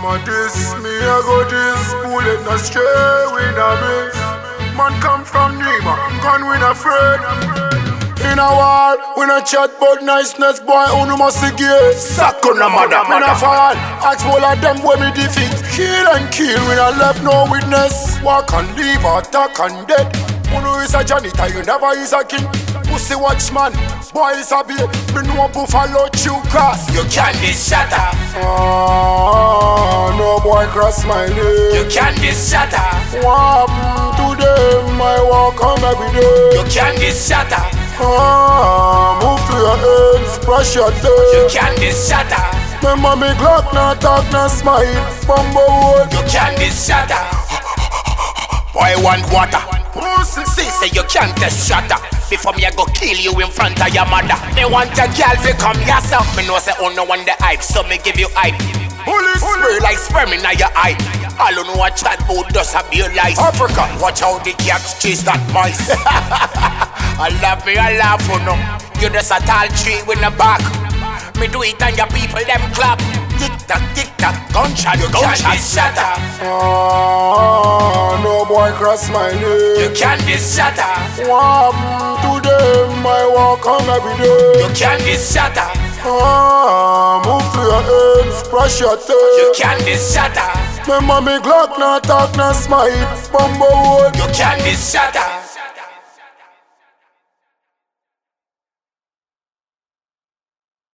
This me I go this bullet no stray we no miss. Man come from Nima, gun we no afraid. In a war, we no chat but niceness, boy, who no must see gay. Suck on the mother, me no fall. Ask all of them when me defeat. Kill and kill, we no left no witness. Walk and leave, attack and dead. Who no is a janitor, you never is a king. Pussy watchman, boy is a babe. Me know buffalo chew grass. You can't be shatter. No boy cross my leg. You can't be shatter. What happen to them? I walk on every day. You can't be shatter. Move to your hands, brush your tail. You can't be shatter. Remember me Glock, not talk, not smile. Bumbo wood. You can't be shatter. Boy want water. Pussy. See say you can't just shatter. Before me I go kill you in front of your mother. Me want a girl to come yourself. Me know say oh no one the hype, so me give you hype. Police. Spray like sperm in your eye. All you know a chat about does a beer lice. Africa, watch how the cats chase that mice. I love me, I laugh for no. You just a tall tree with a back. Me do it and your people them clap. Tick tock, gunshot, gunshot shatter. No boy cross my leg. You can't be shatter. What happen to them? I walk on every day. You can't be shatter. Move to your hands, brush your tail. You can't be shatter. Remember me Glock, not talk, not smile. Bumbo wood. You can't be shatter.